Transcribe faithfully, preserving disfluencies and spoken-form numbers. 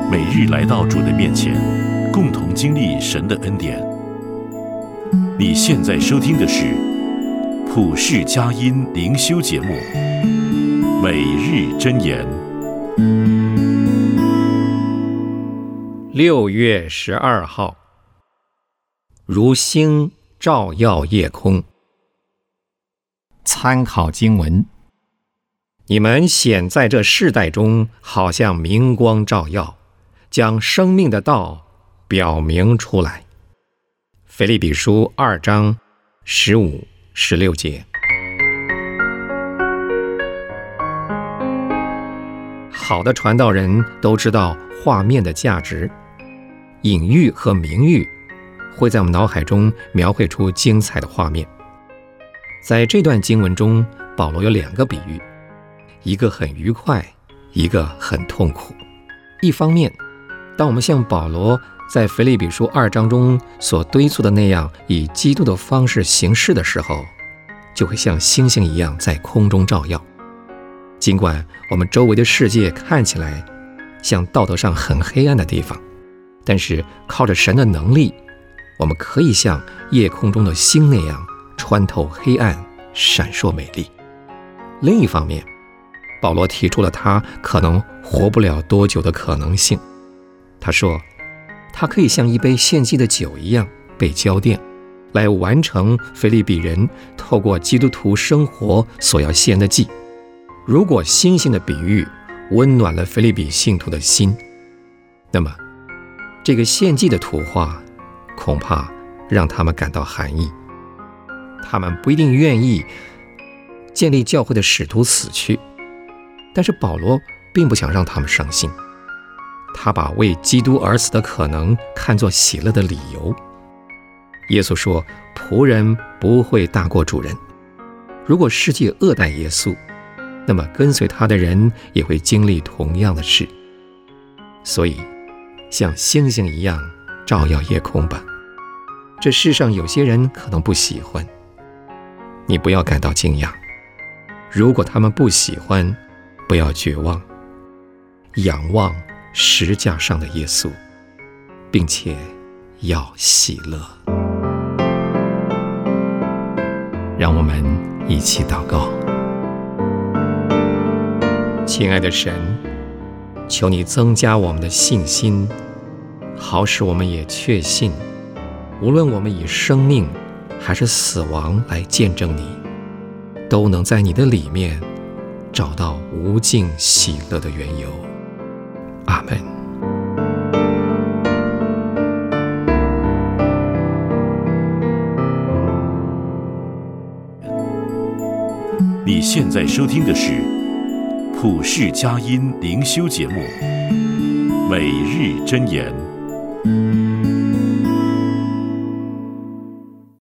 每日来到主的面前，共同经历神的恩典。你现在收听的是普世佳音灵修节目《每日箴言》。 六月十二号，如星照耀夜空。参考经文：你们显在这世代中，好像明光照耀，将生命的道表明出来。腓立比书二章十五、十六节。好的传道人都知道画面的价值，隐喻和明喻会在我们脑海中描绘出精彩的画面。在这段经文中，保罗有两个比喻，一个很愉快，一个很痛苦。一方面，当我们像保罗在腓立比书二章中所敦促的那样，以基督的方式行事的时候，就会像星星一样在空中照耀。尽管我们周围的世界看起来像道德上很黑暗的地方，但是靠着神的能力，我们可以像夜空中的星那样穿透黑暗，闪烁美丽。另一方面，保罗提出了他可能活不了多久的可能性。他说，他可以像一杯献祭的酒一样被浇奠，来完成腓立比人透过基督徒生活所要献的祭。如果星星的比喻温暖了腓立比信徒的心，那么这个献祭的图画恐怕让他们感到寒意。他们不一定愿意建立教会的使徒死去，但是保罗并不想让他们伤心。他把为基督而死的可能看作喜乐的理由。耶稣说，仆人不会大过主人。如果世界恶待耶稣，那么跟随他的人也会经历同样的事。所以像星星一样照耀夜空吧。这世上有些人可能不喜欢，你不要感到惊讶。如果他们不喜欢，不要绝望，仰望十架上的耶稣，并且要喜乐。让我们一起祷告。亲爱的神，求你增加我们的信心，好使我们也确信，无论我们以生命还是死亡来见证你，都能在你的里面找到无尽喜乐的缘由。阿们。 你现在收听的是普世佳音灵修节目《每日箴言》。